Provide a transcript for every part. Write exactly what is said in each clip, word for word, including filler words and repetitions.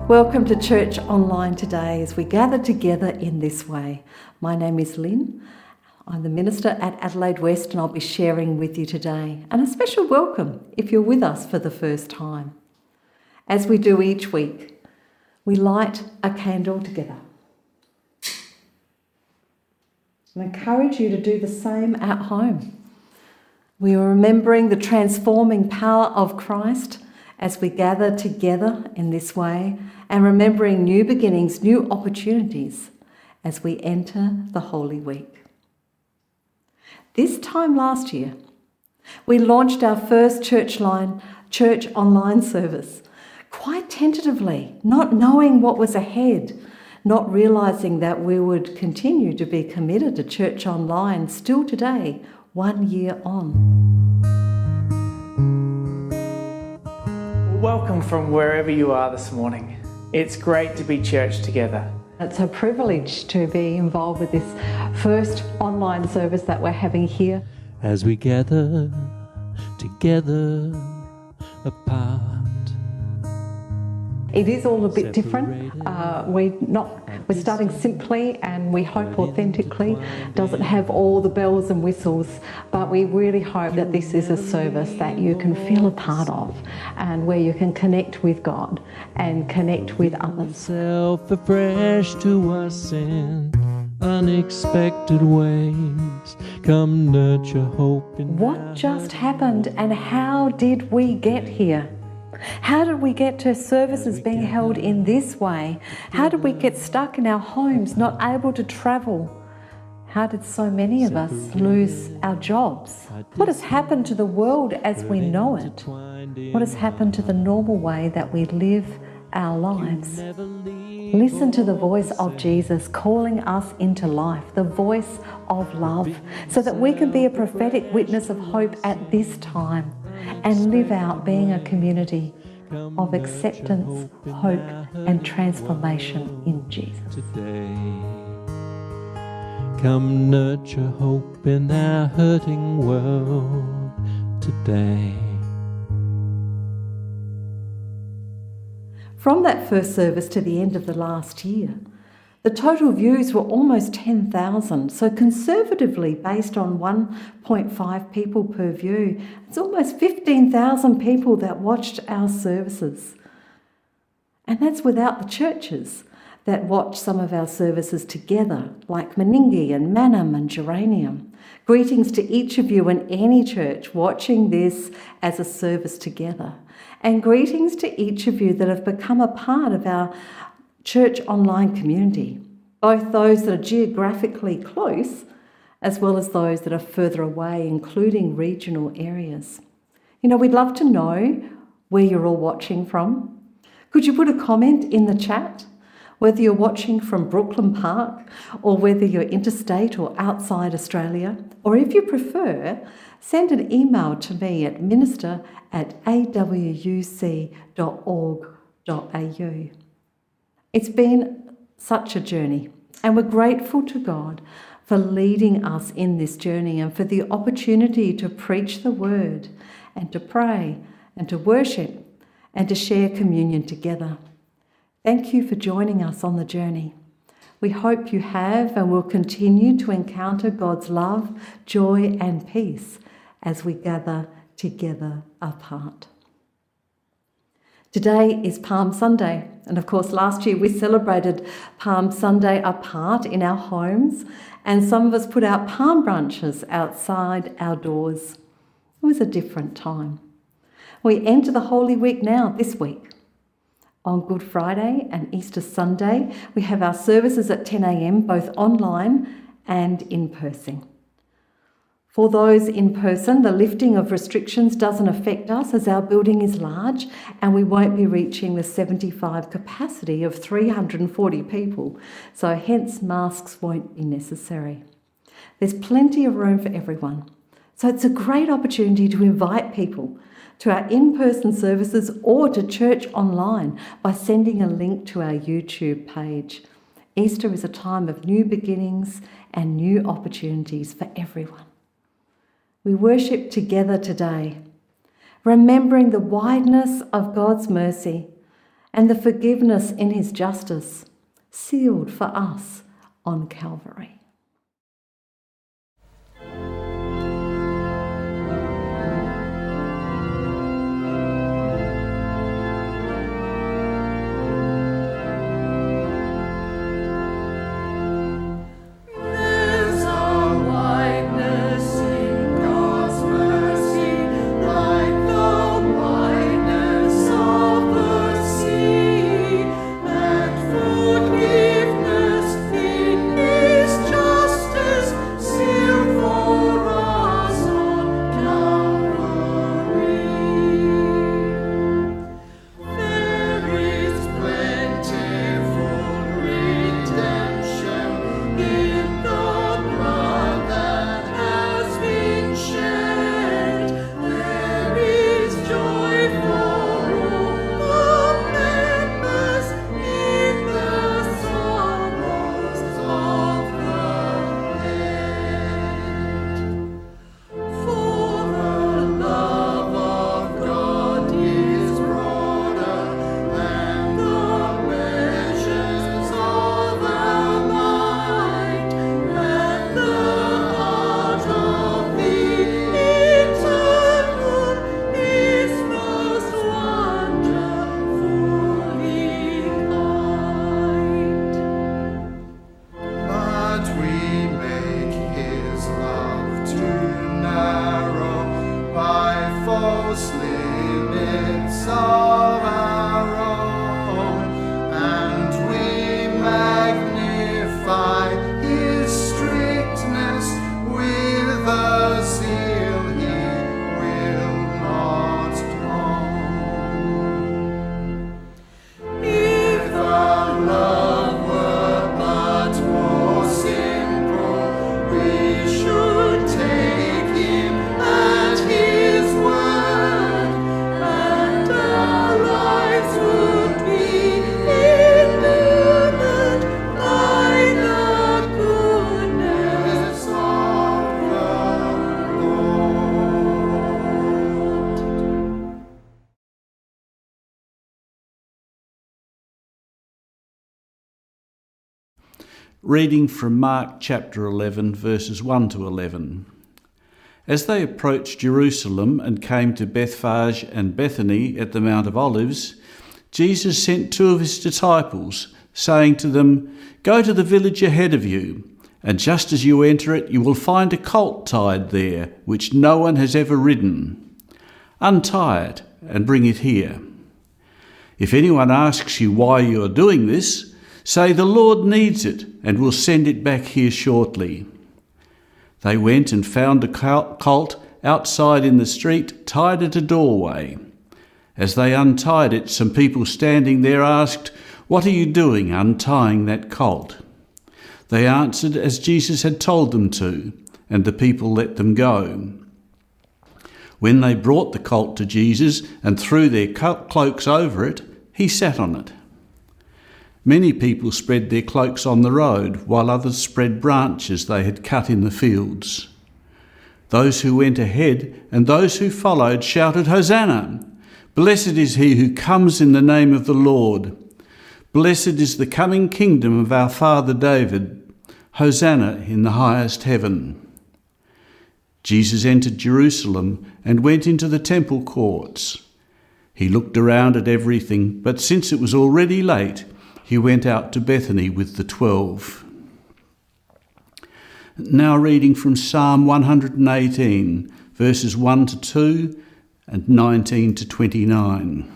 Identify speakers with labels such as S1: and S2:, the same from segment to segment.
S1: Welcome to Church Online today as we gather together in this way. My name is Lynn. I'm the minister at Adelaide West and I'll be sharing with you today. And a special welcome if you're with us for the first time. As we do each week, we light a candle together. I encourage you to do the same at home. We are remembering the transforming power of Christ as we gather together in this way and remembering new beginnings, new opportunities as we enter the Holy Week. This time last year, we launched our first church line, church online service, quite tentatively, not knowing what was ahead, not realising that we would continue to be committed to church online still today, one year on.
S2: Welcome from wherever you are this morning. It's great to be church together.
S3: It's a privilege to be involved with this first online service that we're having here.
S4: As we gather together apart.
S3: It is all a bit different. Uh, we not we're starting simply and we hope authentically. Doesn't have all the bells and whistles, but we really hope that this is a service that you can feel a part of and where you can connect with God and connect with others.
S4: Self afresh to us in unexpected ways. Come nurture hope in
S3: What just happened and how did we get here? How did we get to services being held in this way? How did we get stuck in our homes, not able to travel? How did so many of us lose our jobs? What has happened to the world as we know it? What has happened to the normal way that we live our lives? Listen to the voice of Jesus calling us into life, the voice of love, so that we can be a prophetic witness of hope at this time and live out being a community of acceptance, hope and transformation in Jesus.
S4: today. Come nurture hope in our hurting world today.
S1: From that first service to the end of the last year, the total views were almost ten thousand, so conservatively based on one point five people per view, it's almost fifteen thousand people that watched our services. And that's without the churches that watch some of our services together, like Meningie and Manham and Geranium. Greetings to each of you in any church watching this as a service together. And greetings to each of you that have become a part of our church online community, both those that are geographically close as well as those that are further away, including regional areas. You know, we'd love to know where you're all watching from. Could you put a comment in the chat, whether you're watching from Brooklyn Park or whether you're interstate or outside Australia? Or if you prefer, send an email to me at minister at a w u c dot org dot a u. It's been such a journey, and we're grateful to God for leading us in this journey and for the opportunity to preach the word and to pray and to worship and to share communion together. Thank you for joining us on the journey. We hope you have and will continue to encounter God's love, joy and peace as we gather together apart. Today is Palm Sunday, and of course last year we celebrated Palm Sunday apart in our homes, and some of us put out palm branches outside our doors. It was a different time. We enter the Holy Week now, this week. On Good Friday and Easter Sunday, we have our services at ten a m, both online and in person. For those in person, the lifting of restrictions doesn't affect us as our building is large and we won't be reaching the seventy-five capacity of three hundred forty people, so hence masks won't be necessary. There's plenty of room for everyone, so it's a great opportunity to invite people to our in-person services or to church online by sending a link to our YouTube page. Easter is a time of new beginnings and new opportunities for everyone. We worship together today, remembering the wideness of God's mercy and the forgiveness in his justice, sealed for us on Calvary.
S5: Reading from Mark chapter eleven, verses one to eleven. As they approached Jerusalem and came to Bethphage and Bethany at the Mount of Olives, Jesus sent two of his disciples, saying to them, "Go to the village ahead of you, and just as you enter it, you will find a colt tied there, which no one has ever ridden. Untie it and bring it here. If anyone asks you why you are doing this, say the Lord needs it and will send it back here shortly." They went and found a colt outside in the street, tied at a doorway. As they untied it, some people standing there asked, "What are you doing untying that colt?" They answered as Jesus had told them to, and the people let them go. When they brought the colt to Jesus and threw their cloaks over it, he sat on it. Many people spread their cloaks on the road, while others spread branches they had cut in the fields. Those who went ahead and those who followed shouted, "Hosanna! Blessed is he who comes in the name of the Lord. Blessed is the coming kingdom of our father David. Hosanna in the highest heaven." Jesus entered Jerusalem and went into the temple courts. He looked around at everything, but since it was already late, he went out to Bethany with the twelve. Now reading from Psalm one hundred eighteen, verses one to two and nineteen to twenty-nine.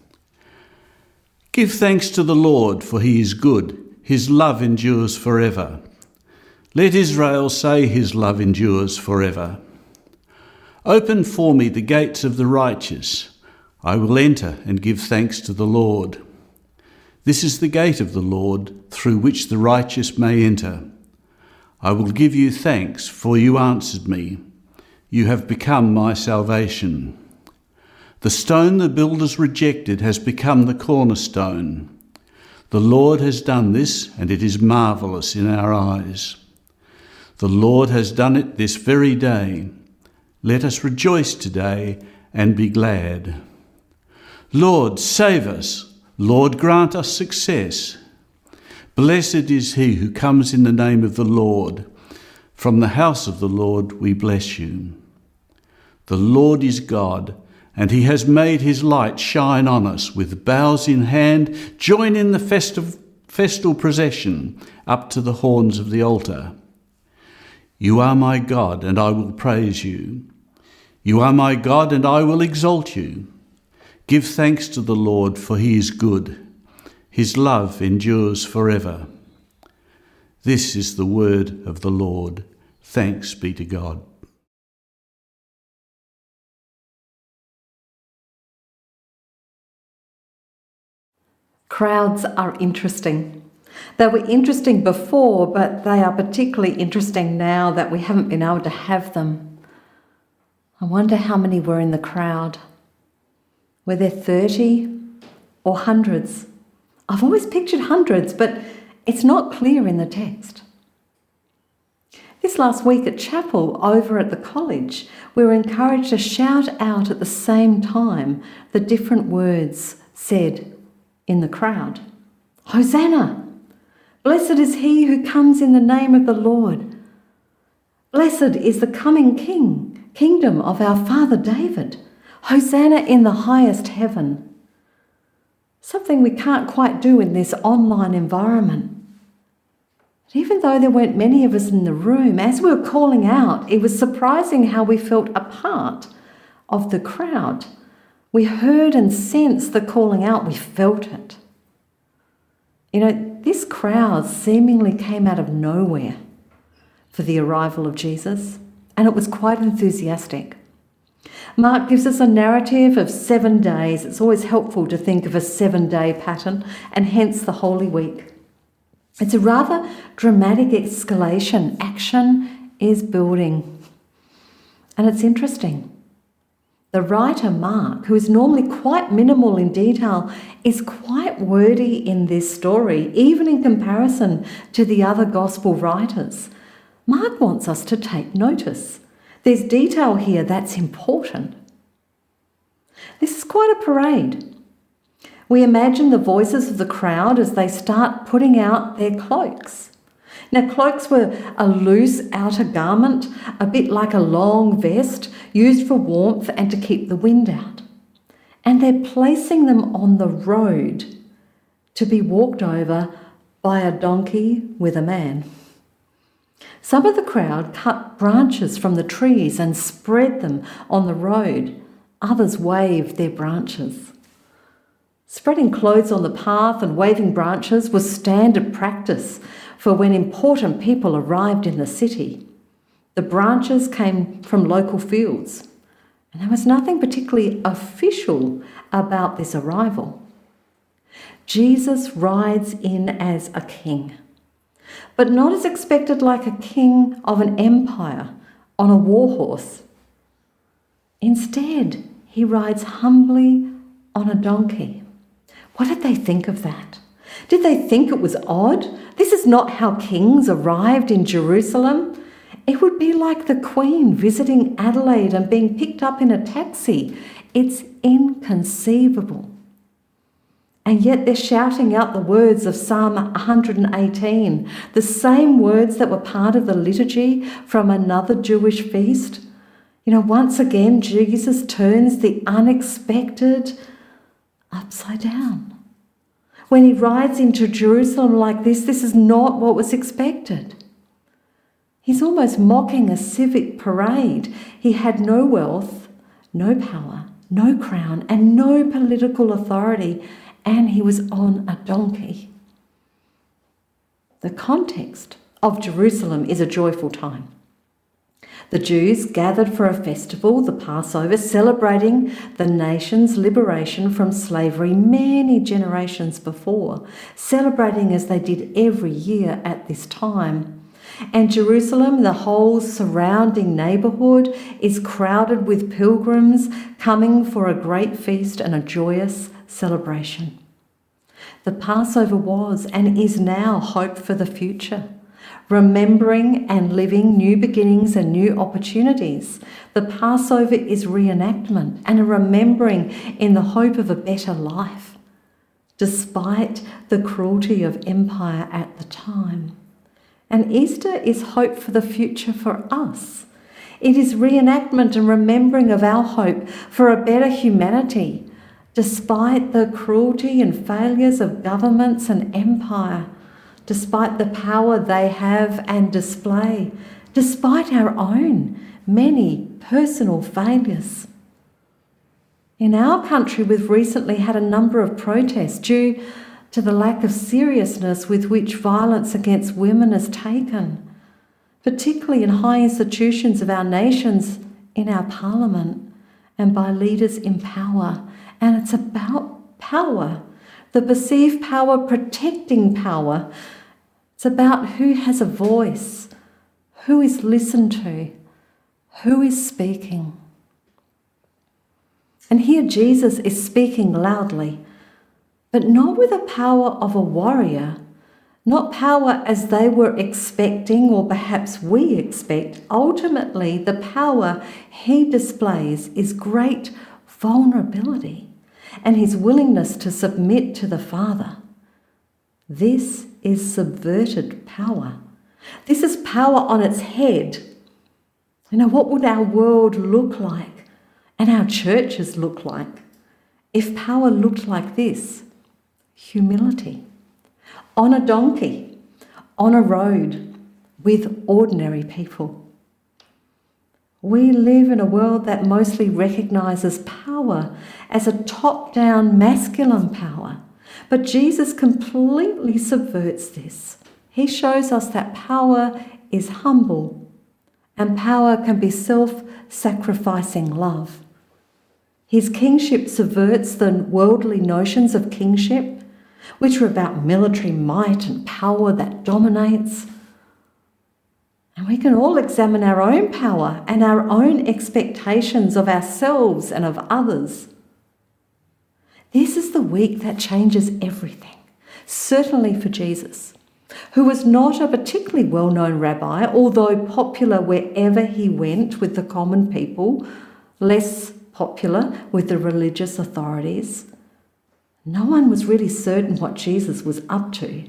S5: Give thanks to the Lord, for he is good. His love endures forever. Let Israel say his love endures forever. Open for me the gates of the righteous. I will enter and give thanks to the Lord. This is the gate of the Lord, through which the righteous may enter. I will give you thanks, for you answered me. You have become my salvation. The stone the builders rejected has become the cornerstone. The Lord has done this, and it is marvellous in our eyes. The Lord has done it this very day. Let us rejoice today and be glad. Lord, save us. Lord, grant us success. Blessed is he who comes in the name of the Lord. From the house of the Lord we bless you. The Lord is God, and he has made his light shine on us. With boughs in hand, join in the festive, festal procession up to the horns of the altar. You are my God, and I will praise you. You are my God, and I will exalt you. Give thanks to the Lord, for he is good. His love endures forever. This is the word of the Lord. Thanks be to God.
S1: Crowds are interesting. They were interesting before, but they are particularly interesting now that we haven't been able to have them. I wonder how many were in the crowd. Were there thirty or hundreds? I've always pictured hundreds, but it's not clear in the text. This last week at chapel over at the college, we were encouraged to shout out at the same time the different words said in the crowd. Hosanna! Blessed is he who comes in the name of the Lord. Blessed is the coming King, kingdom of our father David. Hosanna in the highest heaven. Something we can't quite do in this online environment. But even though there weren't many of us in the room, as we were calling out, it was surprising how we felt a part of the crowd. We heard and sensed the calling out. We felt it. You know, this crowd seemingly came out of nowhere for the arrival of Jesus, and it was quite enthusiastic. Mark gives us a narrative of seven days. It's always helpful to think of a seven-day pattern, and hence the Holy Week. It's a rather dramatic escalation. Action is building. And it's interesting. The writer, Mark, who is normally quite minimal in detail, is quite wordy in this story, even in comparison to the other gospel writers. Mark wants us to take notice. There's detail here that's important. This is quite a parade. We imagine the voices of the crowd as they start putting out their cloaks. Now, cloaks were a loose outer garment, a bit like a long vest, used for warmth and to keep the wind out. And they're placing them on the road to be walked over by a donkey with a man. Some of the crowd cut branches from the trees and spread them on the road. Others waved their branches. Spreading clothes on the path and waving branches was standard practice for when important people arrived in the city. The branches came from local fields, and there was nothing particularly official about this arrival. Jesus rides in as a king, but not as expected like a king of an empire on a war horse. Instead, he rides humbly on a donkey. What did they think of that? Did they think it was odd? This is not how kings arrived in Jerusalem. It would be like the Queen visiting Adelaide and being picked up in a taxi. It's inconceivable. And yet they're shouting out the words of Psalm one hundred eighteen, the same words that were part of the liturgy from another Jewish feast. You know, once again, Jesus turns the unexpected upside down. When he rides into Jerusalem like this, this is not what was expected. He's almost mocking a civic parade. He had no wealth, no power, no crown, and no political authority, and he was on a donkey. The context of Jerusalem is a joyful time. The Jews gathered for a festival, the Passover, celebrating the nation's liberation from slavery many generations before, celebrating as they did every year at this time. And Jerusalem, the whole surrounding neighbourhood, is crowded with pilgrims coming for a great feast and a joyous celebration. The Passover was and is now hope for the future. Remembering and living new beginnings and new opportunities. The Passover is reenactment and a remembering in the hope of a better life. despite the cruelty of empire at the time. And Easter is hope for the future for us. It is reenactment and remembering of our hope for a better humanity, despite the cruelty and failures of governments and empire, despite the power they have and display, despite our own many personal failures. In our country, we've recently had a number of protests due to the lack of seriousness with which violence against women is taken, particularly in high institutions of our nations, in our parliament, and by leaders in power. And it's about power, the perceived power protecting power. It's about who has a voice, who is listened to, who is speaking. And here Jesus is speaking loudly, but not with the power of a warrior, not power as they were expecting or perhaps we expect. Ultimately, the power he displays is great vulnerability and his willingness to submit to the Father. This is subverted power. This is power on its head. You know, what would our world look like and our churches look like if power looked like this? Humility. On a donkey, on a road, with ordinary people. We live in a world that mostly recognises power as a top-down masculine power, but Jesus completely subverts this. He shows us that power is humble and power can be self-sacrificing love. His kingship subverts the worldly notions of kingship, which are about military might and power that dominates. And we can all examine our own power and our own expectations of ourselves and of others. This is the week that changes everything, certainly for Jesus, who was not a particularly well-known rabbi, although popular wherever he went with the common people, less popular with the religious authorities. No one was really certain what Jesus was up to.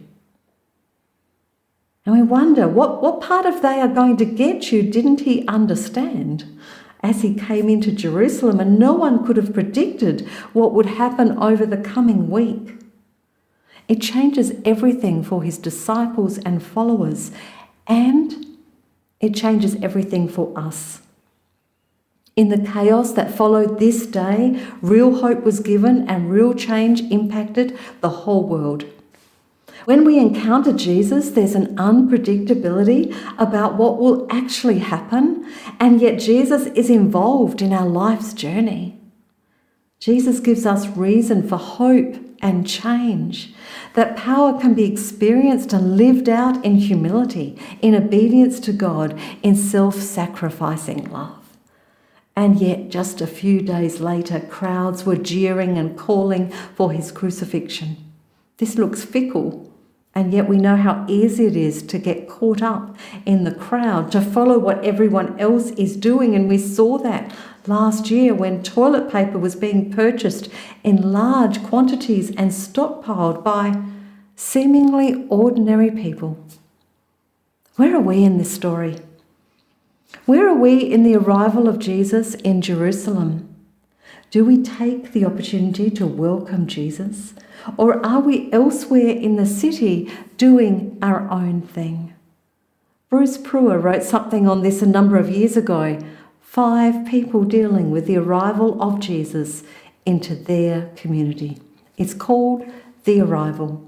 S1: And we wonder, what, what part of they are going to get you didn't he understand as he came into Jerusalem? And no one could have predicted what would happen over the coming week. It changes everything for his disciples and followers, and it changes everything for us. In the chaos that followed this day, real hope was given and real change impacted the whole world. When we encounter Jesus, there's an unpredictability about what will actually happen, and yet Jesus is involved in our life's journey. Jesus gives us reason for hope and change, that power can be experienced and lived out in humility, in obedience to God, in self-sacrificing love. And yet, just a few days later, crowds were jeering and calling for his crucifixion. This looks fickle, and yet we know how easy it is to get caught up in the crowd, to follow what everyone else is doing. And we saw that last year when toilet paper was being purchased in large quantities and stockpiled by seemingly ordinary people. Where are we in this story? Where are we in the arrival of Jesus in Jerusalem? Do we take the opportunity to welcome Jesus? Or are we elsewhere in the city doing our own thing? Bruce Brewer wrote something on this a number of years ago. Five people dealing with the arrival of Jesus into their community. It's called The Arrival.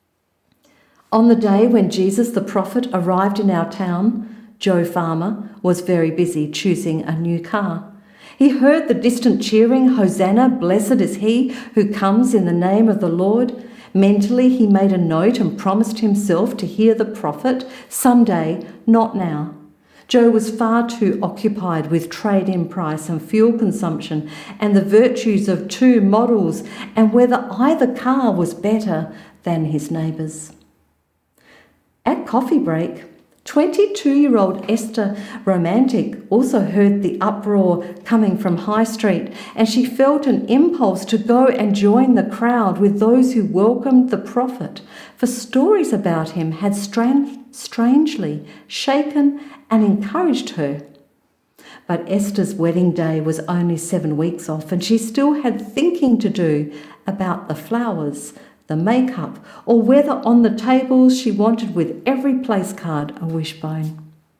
S1: On the day when Jesus the prophet arrived in our town, Joe Farmer was very busy choosing a new car. He heard the distant cheering, "Hosanna, blessed is he who comes in the name of the Lord." Mentally, he made a note and promised himself to hear the prophet someday, not now. Joe was far too occupied with trade-in price and fuel consumption and the virtues of two models and whether either car was better than his neighbours. At coffee break, twenty-two-year-old Esther Romantic also heard the uproar coming from High Street, and she felt an impulse to go and join the crowd with those who welcomed the prophet, for stories about him had stran- strangely shaken and encouraged her. But Esther's wedding day was only seven weeks off, and she still had thinking to do about the flowers, the makeup, or whether on the tables she wanted with every place card a wishbone.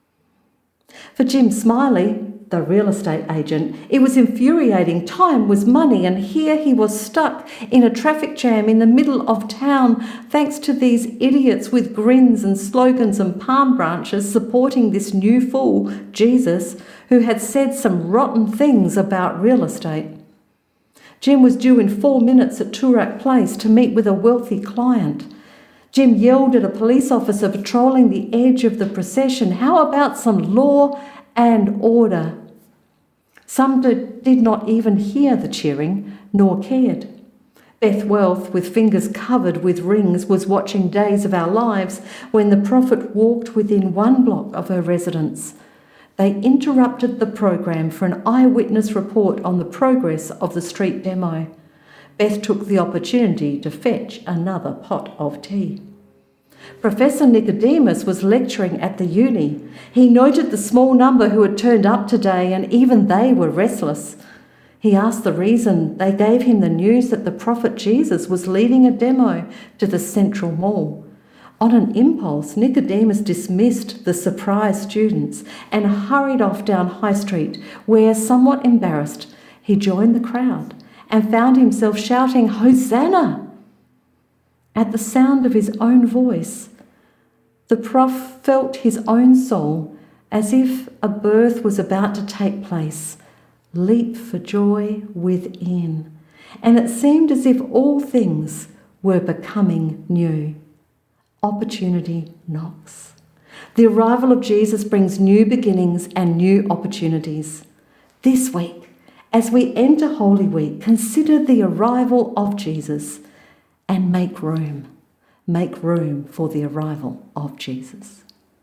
S1: For Jim Smiley, the real estate agent, it was infuriating. Time was money, and here he was stuck in a traffic jam in the middle of town thanks to these idiots with grins and slogans and palm branches supporting this new fool, Jesus, who had said some rotten things about real estate. Jim was due in four minutes at Toorak Place to meet with a wealthy client. Jim yelled at a police officer patrolling the edge of the procession, "How about some law and order?" Some did, did not even hear the cheering, nor cared. Beth Wealth, with fingers covered with rings, was watching Days of Our Lives when the prophet walked within one block of her residence. They interrupted the program for an eyewitness report on the progress of the street demo. Beth took the opportunity to fetch another pot of tea. Professor Nicodemus was lecturing at the uni. He noted the small number who had turned up today, and even they were restless. He asked the reason. They gave him the news that the prophet Jesus was leading a demo to the Central Mall. On an impulse, Nicodemus dismissed the surprised students and hurried off down High Street, where, somewhat embarrassed, he joined the crowd and found himself shouting, "Hosanna!" At the sound of his own voice, the prof felt his own soul, as if a birth was about to take place, leap for joy within, and it seemed as if all things were becoming new. Opportunity knocks. The arrival of Jesus brings new beginnings and new opportunities. This week, as we enter Holy Week, consider the arrival of Jesus and make room. Make room for the arrival of Jesus.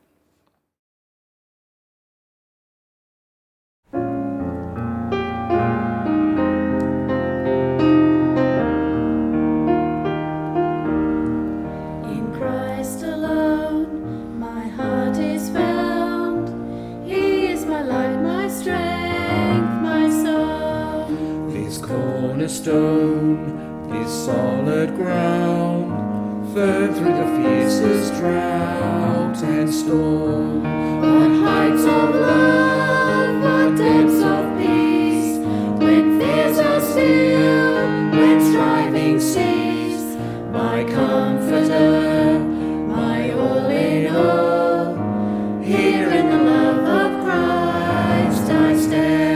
S6: Stone, this solid ground, firm through the fiercest drought and storm. What heights of love, what depths of peace, when fears are still, when striving cease. My comforter, my all in all, here in the love of Christ I stand.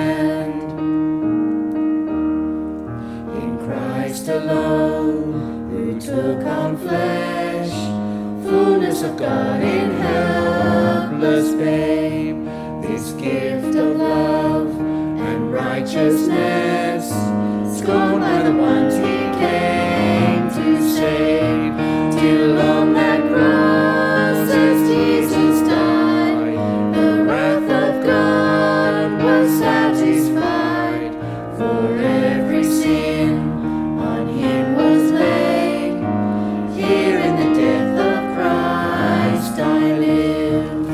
S6: Alone, who took on flesh, fullness of God in helpless babe, this gift of love and righteousness, scorned by the ones he came to save, till on that cross as Jesus died, the wrath of God was satisfied for every sin. Was laid here in the death of Christ I live.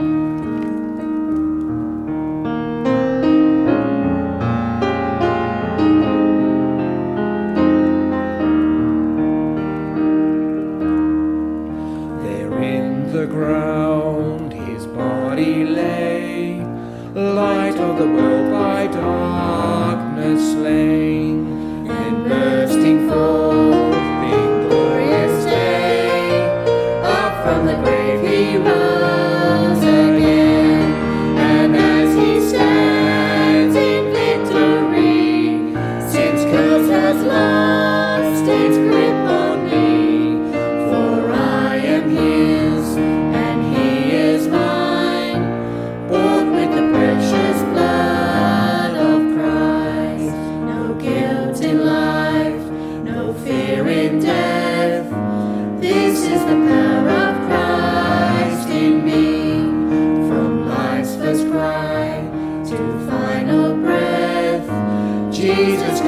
S6: There in the ground his body lay, light of the world by darkness slain. Bursting forth in glorious day, up from the grave he rose again, and as he stands in victory, sin's curse has lost its grip on me, for I am his and he is mine, bought with the precious blood of Christ. No guilt in life, no fear in death. This is the power of Christ in me.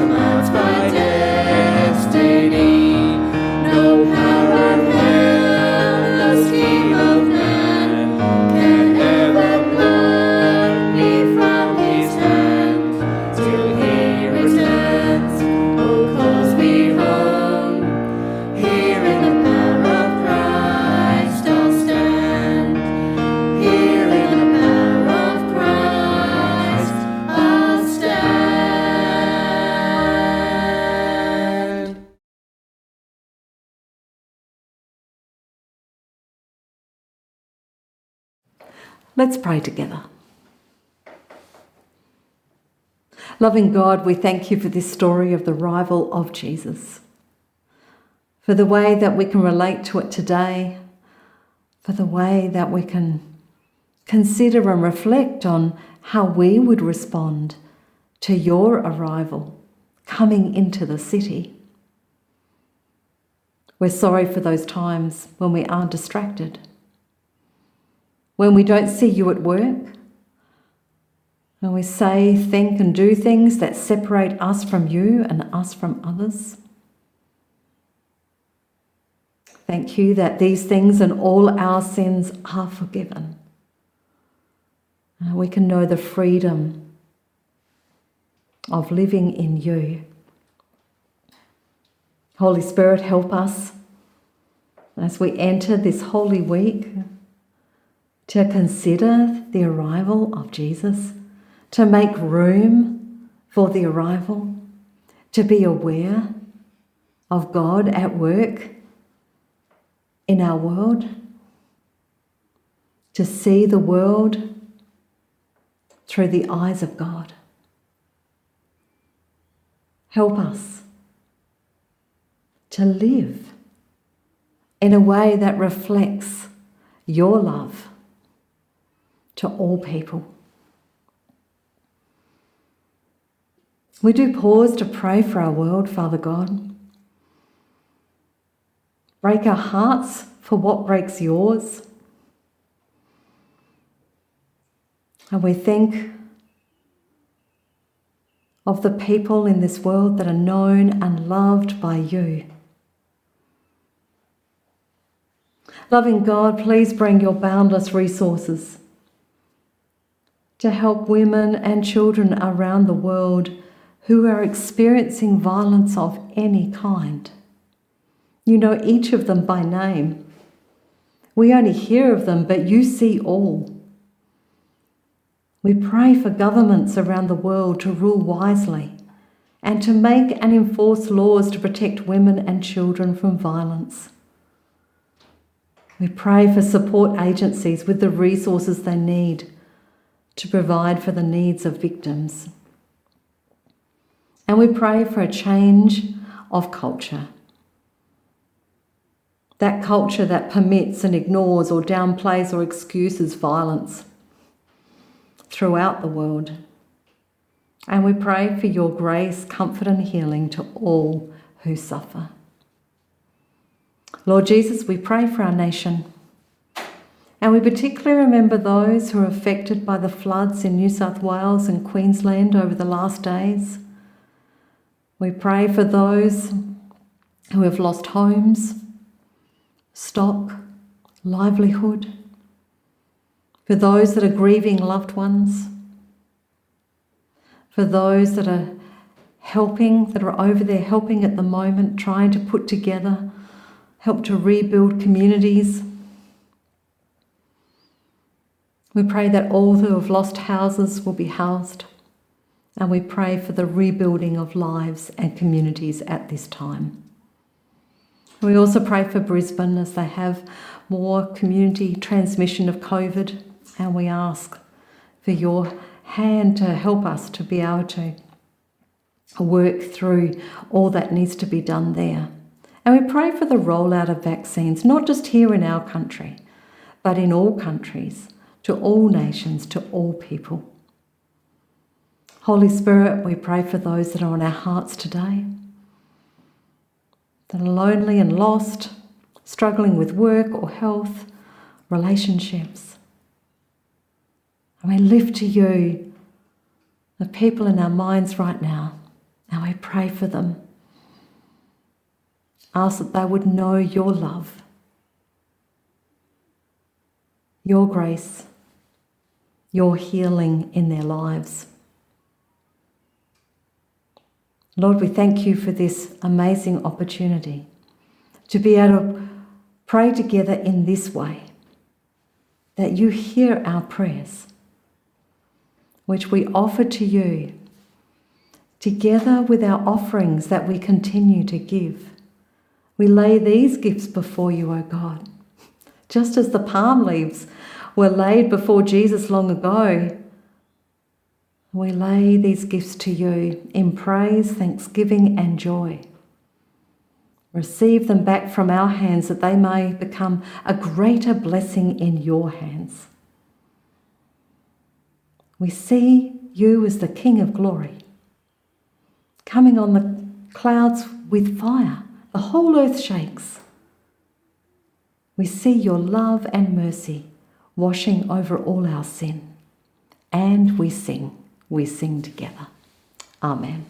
S6: marked by destiny. No power of hell, no scheme of man can ever pluck me from his hand till he returns or calls me home. Here in the power of Christ I'll stand. Here in the power of Christ I'll stand.
S1: Let's pray together. Loving God, we thank you for this story of the arrival of Jesus, for the way that we can relate to it today, for the way that we can consider and reflect on how we would respond to your arrival coming into the city. We're sorry for those times when we are distracted, when we don't see you at work, when we say, think and do things that separate us from you and us from others. Thank you that these things and all our sins are forgiven. And we can know the freedom of living in you. Holy Spirit, help us as we enter this Holy Week to consider the arrival of Jesus, to make room for the arrival, to be aware of God at work in our world, to see the world through the eyes of God. Help us to live in a way that reflects your love to all people. We do pause to pray for our world, Father God. Break our hearts for what breaks yours. And we think of the people in this world that are known and loved by you. Loving God, please bring your boundless resources to help women and children around the world who are experiencing violence of any kind. You know each of them by name. We only hear of them, but you see all. We pray for governments around the world to rule wisely and to make and enforce laws to protect women and children from violence. We pray for support agencies with the resources they need to provide for the needs of victims. And we pray for a change of culture. That culture that permits and ignores or downplays or excuses violence throughout the world. And we pray for your grace, comfort and healing to all who suffer. Lord Jesus, we pray for our nation. And we particularly remember those who are affected by the floods in New South Wales and Queensland over the last days. We pray for those who have lost homes, stock, livelihood, for those that are grieving loved ones, for those that are helping, that are over there helping at the moment, trying to put together, help to rebuild communities. We pray that all who have lost houses will be housed, and we pray for the rebuilding of lives and communities at this time. We also pray for Brisbane as they have more community transmission of COVID, and we ask for your hand to help us to be able to work through all that needs to be done there. And we pray for the rollout of vaccines, not just here in our country, but in all countries, to all nations, to all people. Holy Spirit, we pray for those that are on our hearts today, that are lonely and lost, struggling with work or health, relationships. And we lift to you the people in our minds right now And we pray for them. Ask that they would know your love, your grace, your healing in their lives. Lord, we thank you for this amazing opportunity to be able to pray together in this way, that you hear our prayers, which we offer to you, together with our offerings that we continue to give. We lay these gifts before you, O God. Just as the palm leaves were laid before Jesus long ago, we lay these gifts to you in praise, thanksgiving, and joy. Receive them back from our hands that they may become a greater blessing in your hands. We see you as the King of glory, coming on the clouds with fire. The whole earth shakes. We see your love and mercy washing over all our sin. And we sing. We sing together. Amen.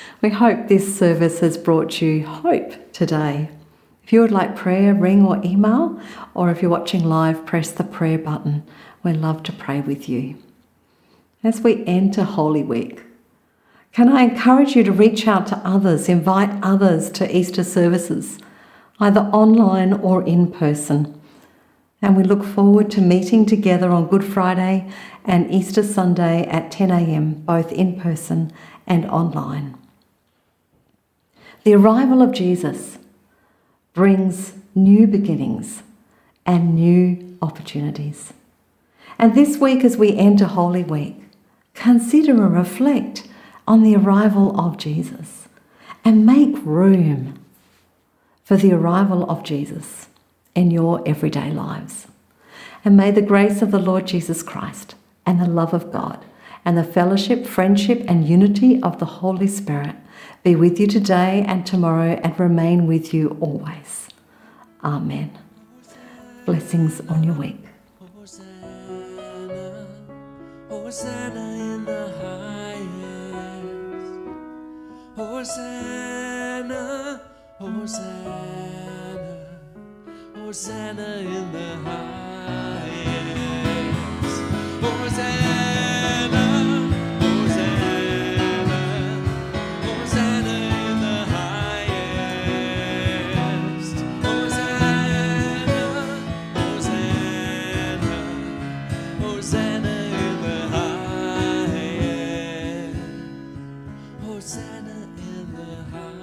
S1: We hope this service has brought you hope today. If you would like prayer, ring or email, or if you're watching live, press the prayer button. We'd love to pray with you. As we enter Holy Week, can I encourage you to reach out to others, invite others to Easter services, either online or in person. And we look forward to meeting together on Good Friday and Easter Sunday at ten a m, both in person and online. The arrival of Jesus brings new beginnings and new opportunities. And this week, as we enter Holy Week, consider and reflect on the arrival of Jesus and make room for the arrival of Jesus in your everyday lives. And may the grace of the Lord Jesus Christ and the love of God and the fellowship, friendship and unity of the Holy Spirit be with you today and tomorrow and remain with you always. Amen. Blessings on your week.
S4: Hosanna, Hosanna in the highest. Hosanna, Hosanna, Hosanna in the highest. Hosanna, Hosanna, Hosanna in the highest. Hosanna, Hosanna, Hosanna in the highest. Hosanna in the highest.